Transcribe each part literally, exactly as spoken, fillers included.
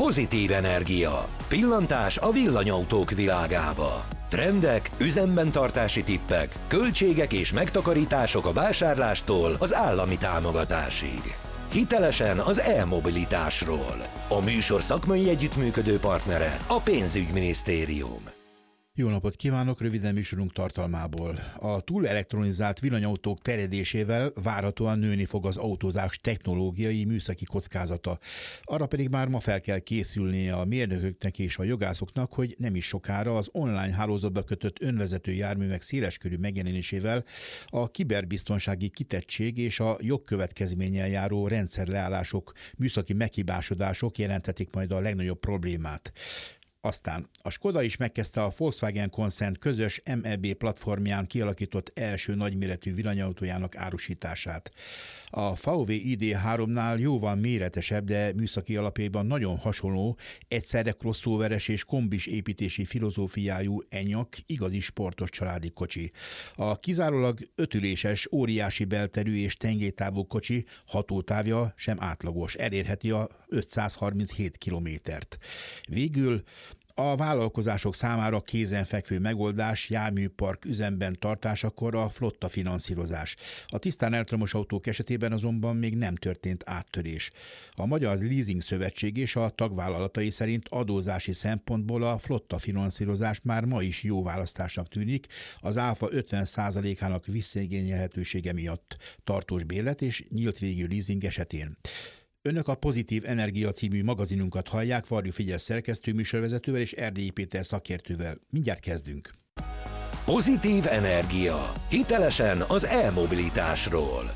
Pozitív energia. Pillantás a villanyautók világába. Trendek, üzemben tartási tippek, költségek és megtakarítások a vásárlástól az állami támogatásig. Hitelesen az e-mobilitásról. A műsor szakmai együttműködő partnere a Pénzügyminisztérium. Jó napot kívánok, röviden műsorunk tartalmából. A túl elektronizált villanyautók terjedésével várhatóan nőni fog az autózás technológiai műszaki kockázata. Arra pedig már ma fel kell készülnie a mérnököknek és a jogászoknak, hogy nem is sokára az online hálózatba kötött önvezető járművek széleskörű megjelenésével a kiberbiztonsági kitettség és a jogkövetkezménnyel járó rendszerleállások, műszaki meghibásodások jelenthetik majd a legnagyobb problémát. Aztán a Skoda is megkezdte a Volkswagen Concern közös em e bé platformján kialakított első nagyméretű villanyautójának árusítását. A vé vé i dé háromnál jóval méretesebb, de műszaki alapjában nagyon hasonló, egyszerre crossoveres és kombis építési filozófiájú Enyaq igazi sportos családi kocsi. A kizárólag ötüléses, óriási belterű és tengelytávú kocsi hatótávja sem átlagos, elérheti a ötszázharminchét kilométert. Végül a vállalkozások számára kézenfekvő megoldás járműpark üzemben tartásakor a flotta finanszírozás. A tisztán elektromos autók esetében azonban még nem történt áttörés. A Magyar Leasing Szövetség és a tagvállalatai szerint adózási szempontból a flotta finanszírozás már ma is jó választásnak tűnik, az áfa ötven százalékának visszaigényelhetősége miatt, tartós bérlet és nyílt végű leasing esetén. Önök a Pozitív Energia című magazinunkat hallják, Varjú Figyes szerkesztő műsorvezetővel és Erdélyi Péter szakértővel. Mindjárt kezdünk. Pozitív energia. Hitelesen az e-mobilitásról.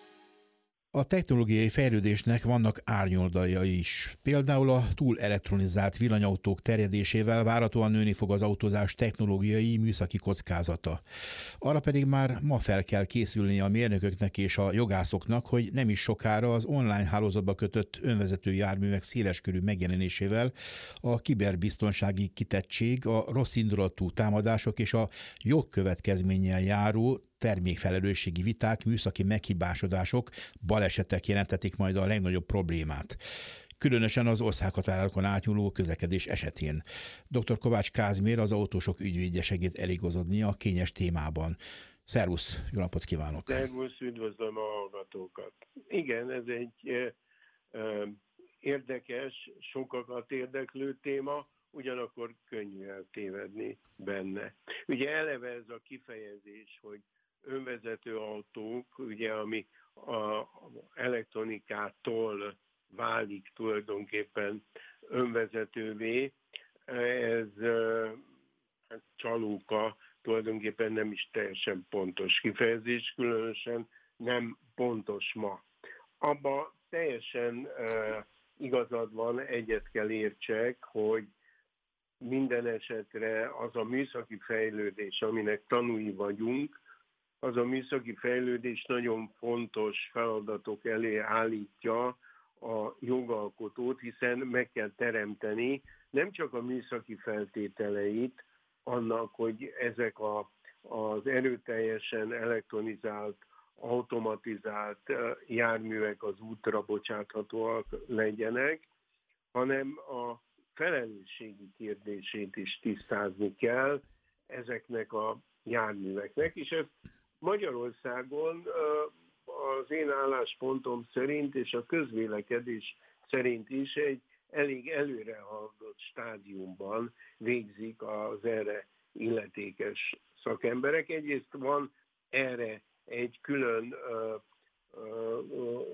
A technológiai fejlődésnek vannak árnyoldalai is. Például a túl elektronizált villanyautók terjedésével várhatóan nőni fog az autózás technológiai műszaki kockázata. Arra pedig már ma fel kell készülni a mérnököknek és a jogászoknak, hogy nem is sokára az online hálózatba kötött önvezető járművek széleskörű megjelenésével a kiberbiztonsági kitettség, a rosszindulatú támadások és a jogkövetkezménnyel járó termékfelelősségi viták, műszaki meghibásodások, balesetek jelentetik majd a legnagyobb problémát. Különösen az országhatárokon átnyúló közlekedés esetén. dr. Kovács Kázmér, az autósok ügyvédje segít eligazodni a kényes témában. Szervusz, jó napot kívánok! Szervusz, üdvözlöm a hallgatókat! Igen, ez egy e, e, érdekes, sokakat érdeklő téma, ugyanakkor könnyű eltévedni benne. Ugye eleve ez a kifejezés, hogy önvezető autók, ugye, ami az elektronikától válik tulajdonképpen önvezetővé, ez hát, csalóka, tulajdonképpen nem is teljesen pontos kifejezés, különösen nem pontos ma. Abba teljesen uh, igazad van, egyet kell értsek, hogy minden esetre az a műszaki fejlődés, aminek tanúi vagyunk, az a műszaki fejlődés nagyon fontos feladatok elé állítja a jogalkotót, hiszen meg kell teremteni nem csak a műszaki feltételeit annak, hogy ezek a, az erőteljesen elektronizált, automatizált járművek az útra bocsáthatóak legyenek, hanem a felelősségi kérdését is tisztázni kell ezeknek a járműveknek, és ez Magyarországon az én álláspontom szerint és a közvélekedés szerint is egy elég előre haladott stádiumban végzik az erre illetékes szakemberek. Egyrészt van erre egy külön uh, uh,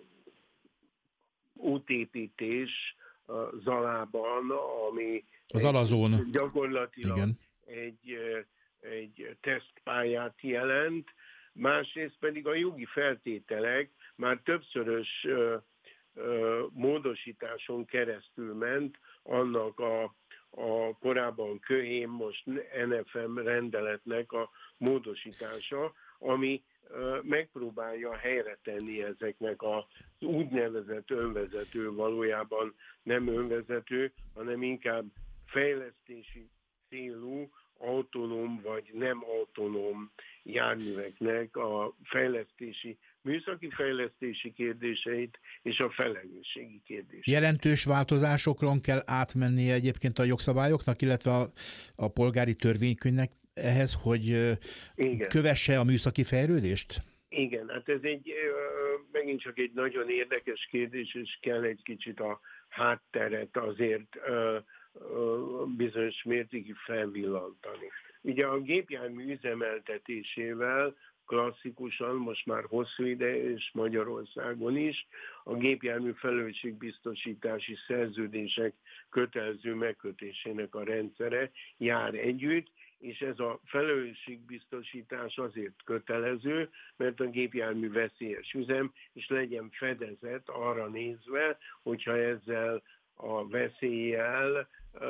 útépítés uh, Zalában, ami az Alazón gyakorlatilag igen. egy, egy tesztpályát jelent, másrészt pedig a jogi feltételek már többszörös ö, ö, módosításon keresztül ment annak a, a korábban Köhém, most en ef em rendeletnek a módosítása, ami ö, megpróbálja helyre tenni ezeknek az úgynevezett önvezető, valójában nem önvezető, hanem inkább fejlesztési célú, autonóm vagy nem autonóm járműveknek a fejlesztési műszaki fejlesztési kérdéseit és a felelősségi kérdéseit. Jelentős változásokon kell átmennie egyébként a jogszabályoknak, illetve a, a polgári törvénykönyvnek ehhez, hogy Igen. kövesse a műszaki fejlődést? Igen, hát ez egy megint csak egy nagyon érdekes kérdés, és kell egy kicsit a hátteret azért bizonyos mértékig felvillantani. Ugye a gépjármű üzemeltetésével klasszikusan, most már hosszú ideje, és Magyarországon is, a gépjármű felelősségbiztosítási szerződések kötelező megkötésének a rendszere jár együtt, és ez a felelősségbiztosítás azért kötelező, mert a gépjármű veszélyes üzem, és legyen fedezet arra nézve, hogyha ezzel a veszéllyel,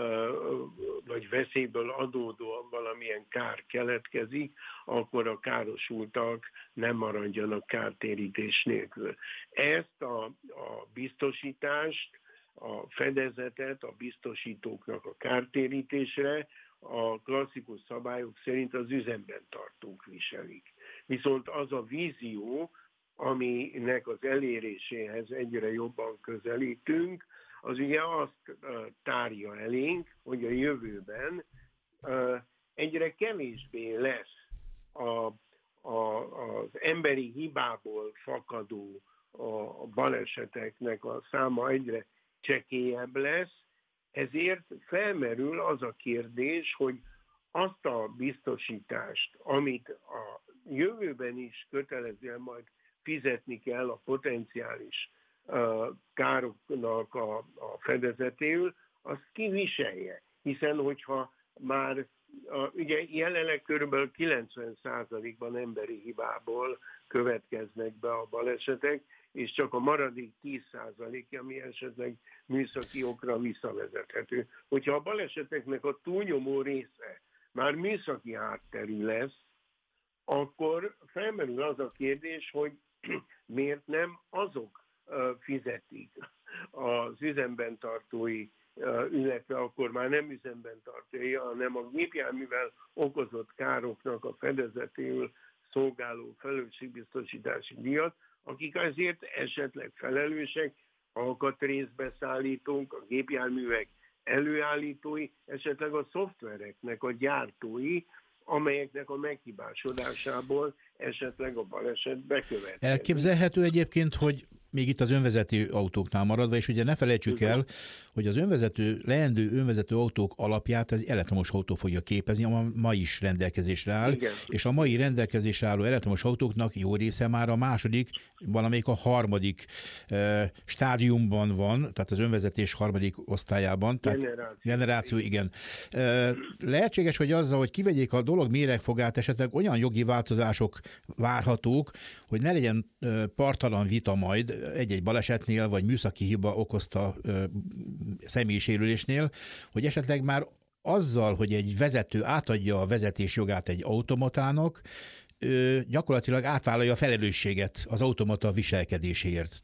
vagy veszélyből adódóan valamilyen kár keletkezik, akkor a károsultak nem maradjanak kártérítés nélkül. Ezt a, a biztosítást, a fedezetet a biztosítóknak a kártérítésre a klasszikus szabályok szerint az üzemben tartók viselik. Viszont az a vízió, aminek az eléréséhez egyre jobban közelítünk, az ugye azt tárja elénk, hogy a jövőben egyre kevésbé lesz a, a, az emberi hibából fakadó a baleseteknek a száma egyre csekélyebb lesz, ezért felmerül az a kérdés, hogy azt a biztosítást, amit a jövőben is kötelezően majd fizetni kell a potenciális károknak a, a fedezetéül, azt kiviselje. Hiszen hogyha már a, ugye jelenleg kb. kilencven százalékban emberi hibából következnek be a balesetek, és csak a maradék tíz százalék, ami esetleg műszaki okra visszavezethető. Hogyha a baleseteknek a túlnyomó része már műszaki hátterű lesz, akkor felmerül az a kérdés, hogy miért nem azok fizetik az üzemben tartói, illetve akkor már nem üzemben tartói, hanem a gépjárművel okozott károknak a fedezetéül szolgáló felelősségbiztosítási díjat, akik azért esetleg felelősek, alkatrészbeszállítók, a gépjárművek előállítói, esetleg a szoftvereknek a gyártói, amelyeknek a meghibásodásából esetleg a baleset bekövetkezik. Elképzelhető egyébként, hogy még itt az önvezető autóknál maradva, és ugye ne felejtsük el, hogy az önvezető, leendő önvezető autók alapját az elektromos autó fogja képezni, ami ma is rendelkezésre áll, Igen. és a mai rendelkezésre álló elektromos autóknak jó része már a második, valamelyik a harmadik e, stádiumban van, tehát az önvezetés harmadik osztályában. Tehát generáció. generáció, igen. E, lehetséges, hogy azzal, hogy kivegyék a dolog méregfogát, esetleg olyan jogi változások várhatók, hogy ne legyen e, parttalan vita majd egy-egy balesetnél, vagy műszaki hiba okozta ö, személyisérülésnél, hogy esetleg már azzal, hogy egy vezető átadja a vezetés jogát egy automatának, ö, gyakorlatilag átvállalja a felelősséget az automata viselkedéséért.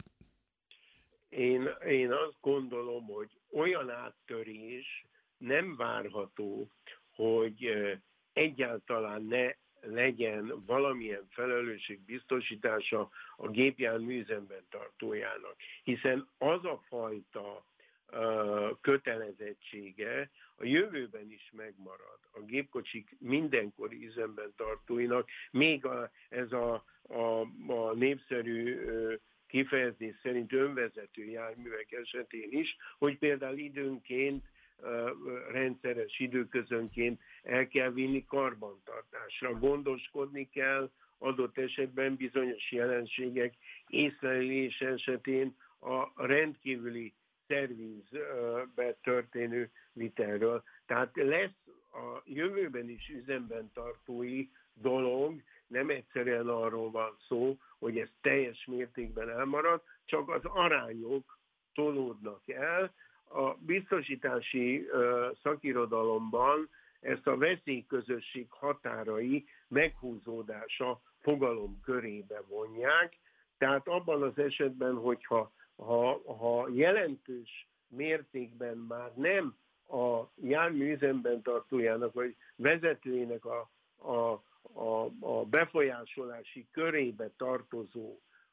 Én, én azt gondolom, hogy olyan áttörés nem várható, hogy egyáltalán ne legyen valamilyen felelősségbiztosítása a gépjármű üzemben tartójának. Hiszen az a fajta uh, kötelezettsége a jövőben is megmarad a gépkocsik mindenkori üzemben tartóinak, még a, ez a, a, a népszerű uh, kifejezés szerint önvezető járművek esetén is, hogy például időnként rendszeres időközönként el kell vinni karbantartásra. Gondoskodni kell adott esetben bizonyos jelenségek észlelése esetén a rendkívüli szervizbe történő vitelről. Tehát lesz a jövőben is üzemben tartói dolog, nem egyszerűen arról van szó, hogy ez teljes mértékben elmarad, csak az arányok tolódnak el. A biztosítási uh, szakirodalomban ezt a veszélyközösség határai meghúzódása fogalom körébe vonják, tehát abban az esetben, hogyha ha, ha jelentős mértékben már nem a jármű üzemben tartójának vagy vezetőjének a, a, a, a befolyásolási körébe tartozó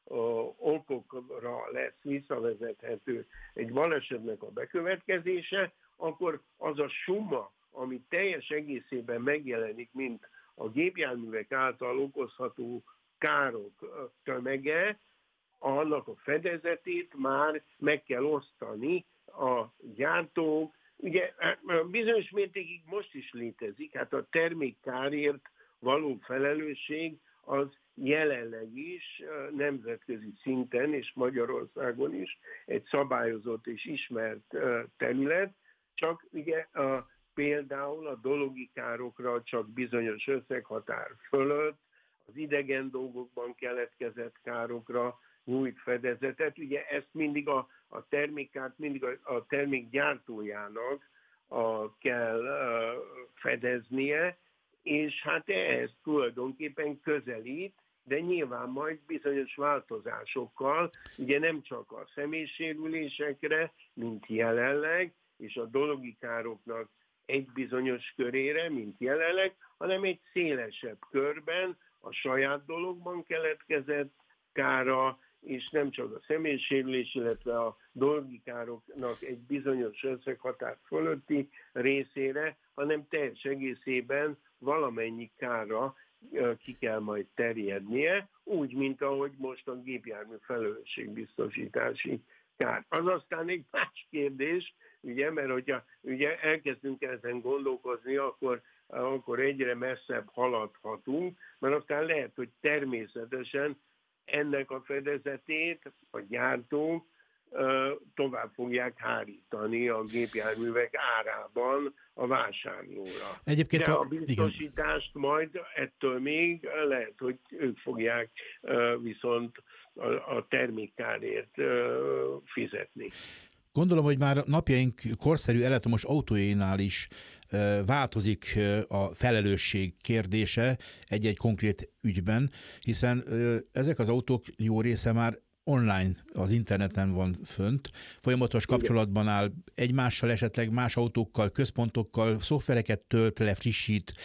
okokra lesz visszavezethető egy balesetnek a bekövetkezése, akkor az a summa, ami teljes egészében megjelenik, mint a gépjárművek által okozható károk tömege, annak a fedezetét már meg kell osztani a gyártók. Ugye bizonyos mértékig most is létezik, hát a termékkárért való felelősség az jelenleg is nemzetközi szinten és Magyarországon is egy szabályozott és ismert terület, csak ugye a, például a dologi károkra csak bizonyos összeghatár fölött, az idegen dolgokban keletkezett károkra nyújt fedezetet. Ugye ezt mindig a, a termékát, mindig a, a termék gyártójának a, kell a, fedeznie, és hát ez tulajdonképpen közelít, de nyilván majd bizonyos változásokkal, ugye nem csak a személysérülésekre, mint jelenleg, és a dologi károknak egy bizonyos körére, mint jelenleg, hanem egy szélesebb körben a saját dologban keletkezett kára, és nem csak a személysérülés, illetve a dologi károknak egy bizonyos összeghatár fölötti részére, hanem teljes egészében valamennyi kára ki kell majd terjednie, úgy, mint ahogy most a gépjármű felelősségbiztosítási kár. Az aztán egy más kérdés, ugye, mert hogyha ugye elkezdünk ezen gondolkozni, akkor, akkor egyre messzebb haladhatunk, mert aztán lehet, hogy természetesen ennek a fedezetét a gyártók tovább fogják hárítani a gépjárművek árában a vásárlóra. Egyébként de a, a biztosítást igen. majd ettől még lehet, hogy ők fogják viszont a termékkárért fizetni. Gondolom, hogy már napjaink korszerű elektromos autójainál is változik a felelősség kérdése egy-egy konkrét ügyben, hiszen ezek az autók jó része már online az interneten van fönt, folyamatos kapcsolatban áll egymással, esetleg más autókkal, központokkal, szoftvereket tölt le, frissít,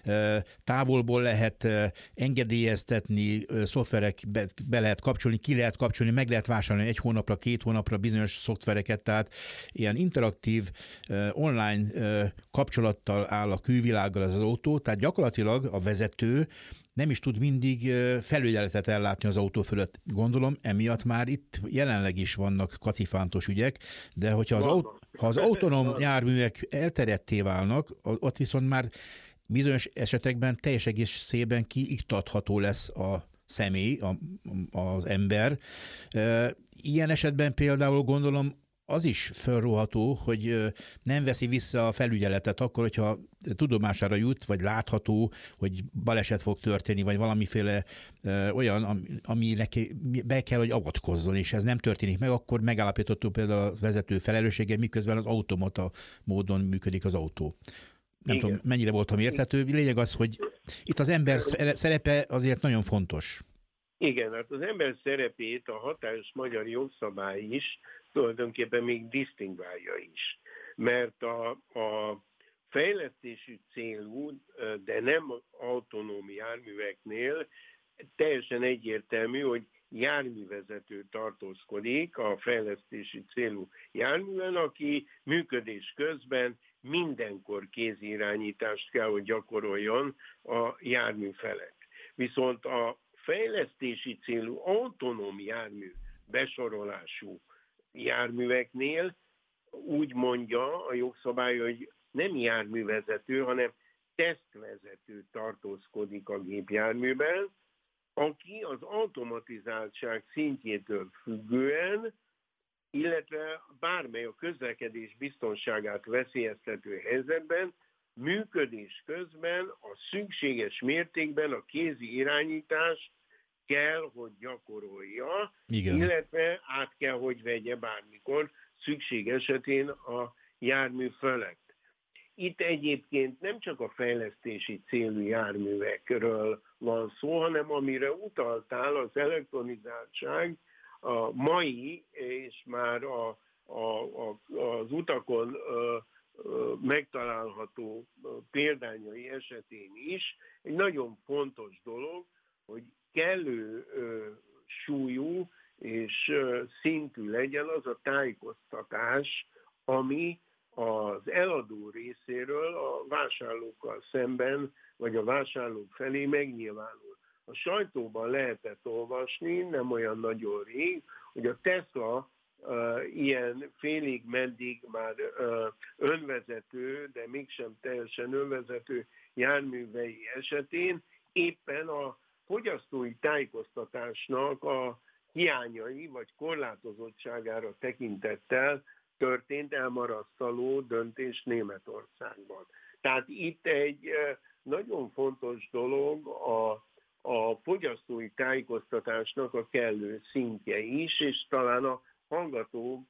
távolból lehet engedélyeztetni, szoftverek be, be lehet kapcsolni, ki lehet kapcsolni, meg lehet vásárolni egy hónapra, két hónapra bizonyos szoftvereket, tehát ilyen interaktív online kapcsolattal áll a külvilággal ez az autó, tehát gyakorlatilag a vezető nem is tud mindig felügyeletet ellátni az autó fölött. Gondolom, emiatt már itt jelenleg is vannak kacifántos ügyek, de hogyha az, aut- ha az autonóm járművek elterjedté válnak, ott viszont már bizonyos esetekben teljes egészében kiiktatható lesz a személy, a, az ember. Ilyen esetben például gondolom, az is felróható, hogy nem veszi vissza a felügyeletet akkor, hogyha tudomására jut, vagy látható, hogy baleset fog történni, vagy valamiféle ö, olyan, ami neki be kell, hogy avatkozzon, és ez nem történik meg, akkor megállapítható például a vezető felelőssége, miközben az automata módon működik az autó. Nem Igen. tudom, mennyire voltam érthető. Lényeg az, hogy itt az ember szerepe azért nagyon fontos. Igen, hát az ember szerepét a hatályos magyar jogszabály is tulajdonképpen még disztingválja is. Mert a, a fejlesztési célú, de nem autonóm járműveknél teljesen egyértelmű, hogy járművezető tartózkodik a fejlesztési célú járműven, aki működés közben mindenkor kézirányítást kell, hogy gyakoroljon a jármű felett. Viszont a fejlesztési célú autonóm jármű besorolású járműveknél úgy mondja a jogszabály, hogy nem járművezető, hanem tesztvezető tartózkodik a gépjárműben, aki az automatizáltság szintjétől függően, illetve bármely a közlekedés biztonságát veszélyeztető helyzetben működés közben a szükséges mértékben a kézi irányítást kell, hogy gyakorolja, Igen. illetve át kell, hogy vegye bármikor szükség esetén a jármű felett. Itt egyébként nem csak a fejlesztési célú járművekről van szó, hanem amire utaltál, az elektronizáltság a mai és már a, a, a, az utakon a, megtalálható példányai esetén is egy nagyon fontos dolog, hogy kellő súlyú és szintű legyen az a tájékoztatás, ami az eladó részéről a vásárlókkal szemben, vagy a vásárlók felé megnyilvánul. A sajtóban lehetett olvasni, nem olyan nagyon rég, hogy a Tesla uh, ilyen félig meddig már uh, önvezető, de mégsem teljesen önvezető járművei esetén éppen a fogyasztói tájékoztatásnak a hiányai vagy korlátozottságára tekintettel történt elmarasztaló döntés Németországban. Tehát itt egy nagyon fontos dolog a, a fogyasztói tájékoztatásnak a kellő szintje is, és talán a hallgatók,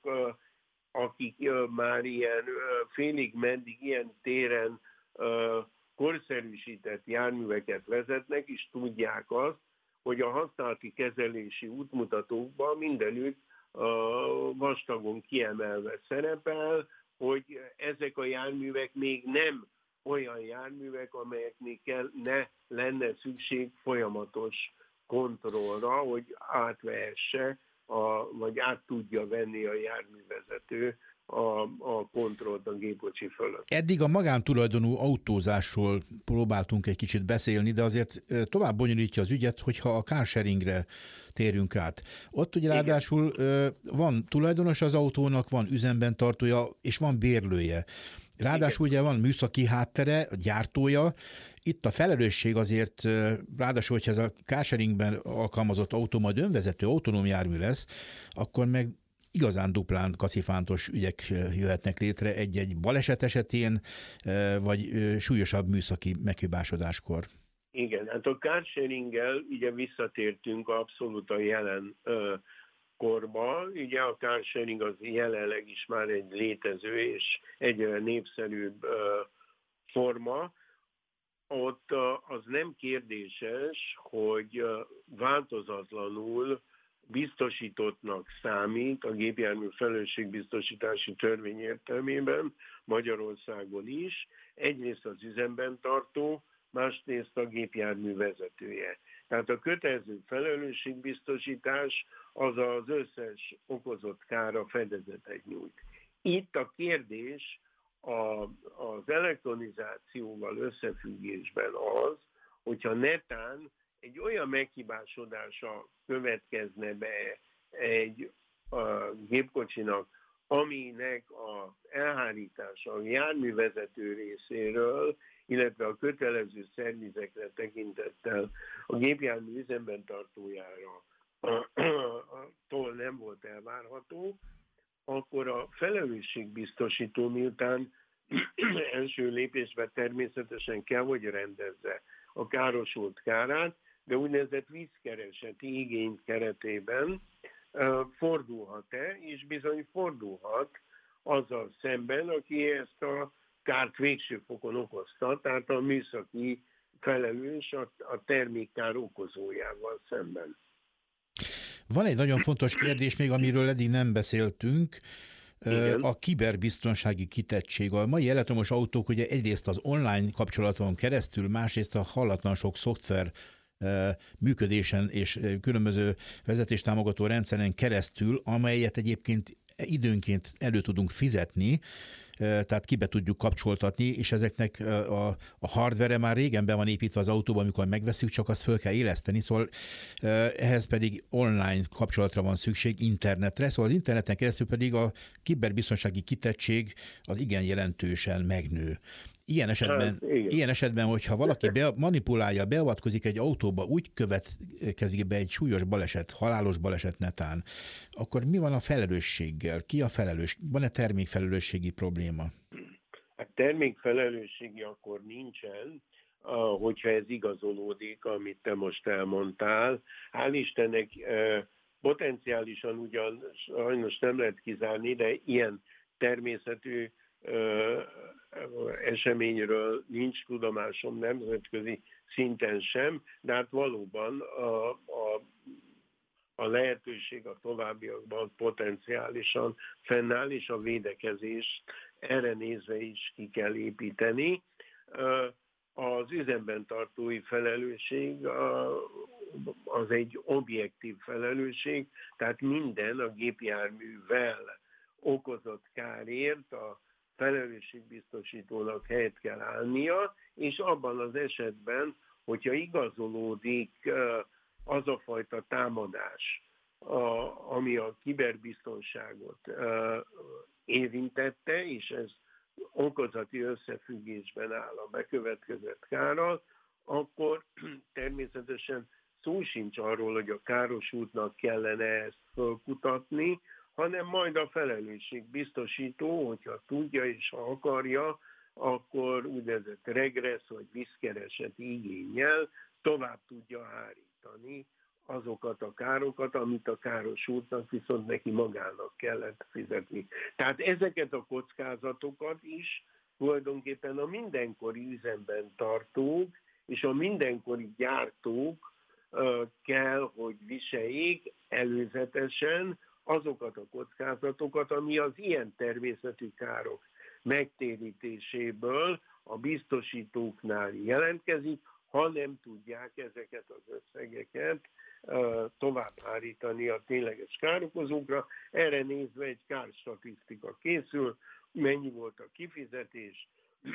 akik már ilyen félig meddig ilyen téren korszerűsített járműveket vezetnek, is tudják azt, hogy a használati kezelési útmutatókban mindenütt vastagon kiemelve szerepel, hogy ezek a járművek még nem olyan járművek, amelyeknél kell, ne lenne szükség folyamatos kontrollra, hogy átvehesse, a, vagy át tudja venni a járművezető a, a kontrollt a gépkocsi fölött. Eddig a magántulajdonú autózásról próbáltunk egy kicsit beszélni, de azért tovább bonyolítja az ügyet, hogyha a carsharingre térünk át. Ott ugye ráadásul van tulajdonos az autónak, van üzemben tartója, és van bérlője. Ráadásul ugye van műszaki háttere, gyártója. Itt a felelősség azért, ráadásul, hogyha ez a carsharingben alkalmazott autó majd önvezető autonóm jármű lesz, akkor meg igazán duplán kacifántos ügyek jöhetnek létre egy-egy baleset esetén, vagy súlyosabb műszaki meghibásodáskor. Igen, hát a carsharinggel ugye visszatértünk abszolút a jelen korba. Ugye a carsharing az jelenleg is már egy létező és egyre népszerűbb forma. Ott az nem kérdéses, hogy változatlanul biztosítottnak számít a gépjármű felelősségbiztosítási törvény értelmében Magyarországon is, egyrészt az üzemben tartó, másrészt a gépjármű vezetője. Tehát a kötelező felelősségbiztosítás az az összes okozott kára fedezetet nyújt. Itt a kérdés a, az elektronizációval összefüggésben az, hogyha netán egy olyan meghibásodása következne be egy a gépkocsinak, aminek az elhárítása a járművezető részéről, illetve a kötelező szervizekre tekintettel a gépjármű üzemben tartójára tól nem volt elvárható, akkor a felelősségbiztosító miután első lépésben természetesen kell, hogy rendezze a károsult kárát, de úgynevezett vízkereseti igény keretében fordulhat-e, és bizony fordulhat azzal szemben, aki ezt a kárt végső fokon okozta, tehát a műszaki felelős a, a termékkár okozójával szemben. Van egy nagyon fontos kérdés még, amiről eddig nem beszéltünk, igen. A kiberbiztonsági kitettség. A mai elektromos autók ugye egyrészt az online kapcsolaton keresztül, másrészt a hallatlan sok szoftver működésen és különböző vezetéstámogató rendszeren keresztül, amelyet egyébként időnként elő tudunk fizetni, tehát kibe tudjuk kapcsoltatni, és ezeknek a, a hardware már régen be van építve az autóban, amikor megveszünk, csak azt föl kell éleszteni, szóval ehhez pedig online kapcsolatra van szükség, internetre, szóval az interneten keresztül pedig a kiberbiztonsági kitettség az igen jelentősen megnő. Ilyen esetben, hát, ilyen esetben, hogyha valaki be, manipulálja, beavatkozik egy autóba, úgy következik be egy súlyos baleset, halálos baleset netán, akkor mi van a felelősséggel? Ki a felelős? Van-e termékfelelősségi probléma? Hát termékfelelősségi akkor nincsen, hogyha ez igazolódik, amit te most elmondtál. Hál' Istennek potenciálisan ugyan sajnos nem lehet kizárni, de ilyen természetű eseményről nincs tudomásom nemzetközi szinten sem, de hát valóban a, a, a lehetőség a továbbiakban potenciálisan fennáll, és a védekezést erre nézve is ki kell építeni. Az üzemben tartói felelősség az egy objektív felelősség, tehát minden a gépjárművel okozott kárért a felelősségbiztosítónak helyet kell állnia, és abban az esetben, hogyha igazolódik az a fajta támadás, ami a kiberbiztonságot érintette, és ez okozati összefüggésben áll a bekövetkezett kárral, akkor természetesen szó sincs arról, hogy a károsultnak kellene ezt fölkutatni, hanem majd a felelősségbiztosító, hogyha tudja és ha akarja, akkor úgynevezett regressz vagy visszkereseti igénnyel tovább tudja hárítani azokat a károkat, amit a károsultnak viszont neki magának kellett fizetni. Tehát ezeket a kockázatokat is tulajdonképpen a mindenkori üzemben tartók és a mindenkori gyártók kell, hogy viseljék előzetesen azokat a kockázatokat, ami az ilyen természetű károk megtérítéséből a biztosítóknál jelentkezik, ha nem tudják ezeket az összegeket tovább hárítani a tényleges károkozókra. Erre nézve egy kárstatisztika készül, mennyi volt a kifizetés,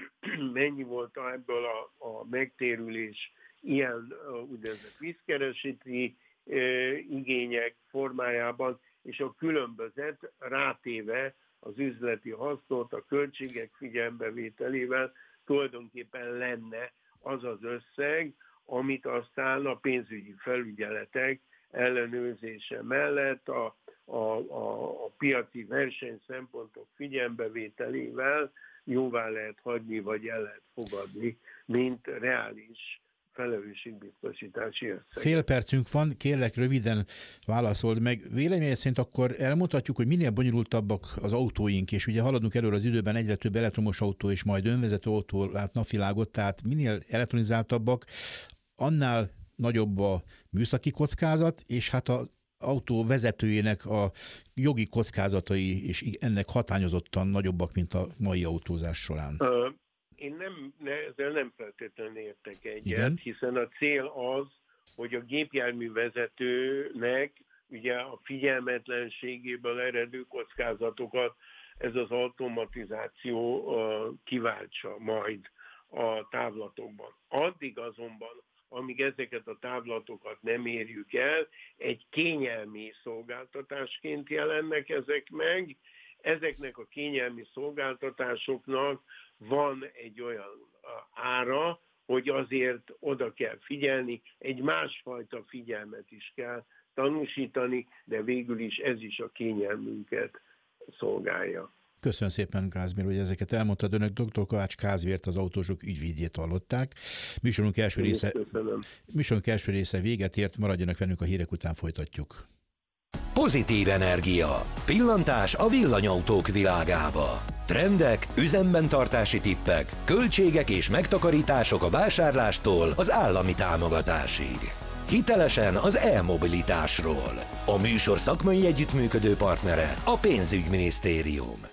mennyi volt ebből a, a megtérülés ilyen úgynevezett vízkereseti e, igények formájában, és a különbözet rátéve az üzleti hasznot, a költségek figyelembevételével tulajdonképpen lenne az az összeg, amit aztán a pénzügyi felügyeletek ellenőrzése mellett a, a, a, a piaci verseny szempontok figyelembevételével jóvá lehet hagyni, vagy el lehet fogadni, mint reális felelősségbiztosítási összeg. Fél percünk van, kérlek röviden válaszold meg. Véleményed szerint akkor elmondhatjuk, hogy minél bonyolultabbak az autóink, és ugye haladunk előre az időben, egyre több elektromos autó és majd önvezető autó lát napvilágot, tehát minél elektronizáltabbak, annál nagyobb a műszaki kockázat, és hát az autó vezetőjének a jogi kockázatai és ennek hatányozottan nagyobbak, mint a mai autózás során. Uh, én nem, ne, ezzel nem feltétlenül értek egyet, igen? Hiszen a cél az, hogy a gépjárművezetőnek ugye a figyelmetlenségéből eredő kockázatokat ez az automatizáció uh, kiváltsa majd a távlatokban. Addig azonban, amíg ezeket a távlatokat nem érjük el, egy kényelmi szolgáltatásként jelennek ezek meg. Ezeknek a kényelmi szolgáltatásoknak van egy olyan ára, hogy azért oda kell figyelni, egy másfajta figyelmet is kell tanúsítani, de végül is ez is a kényelmünket szolgálja. Köszönöm szépen, Kázmér, hogy ezeket elmondtad. Önök dr. Kovács Kázmért, az autósok ügyvédjét hallották. Műsorunk első része, műsorunk első része véget ért, maradjanak velünk, a hírek után folytatjuk. Pozitív energia. Pillantás a villanyautók világába. Trendek, üzemben tartási tippek, költségek és megtakarítások a vásárlástól az állami támogatásig. Hitelesen az e-mobilitásról. A műsor szakmai együttműködő partnere a Pénzügyminisztérium.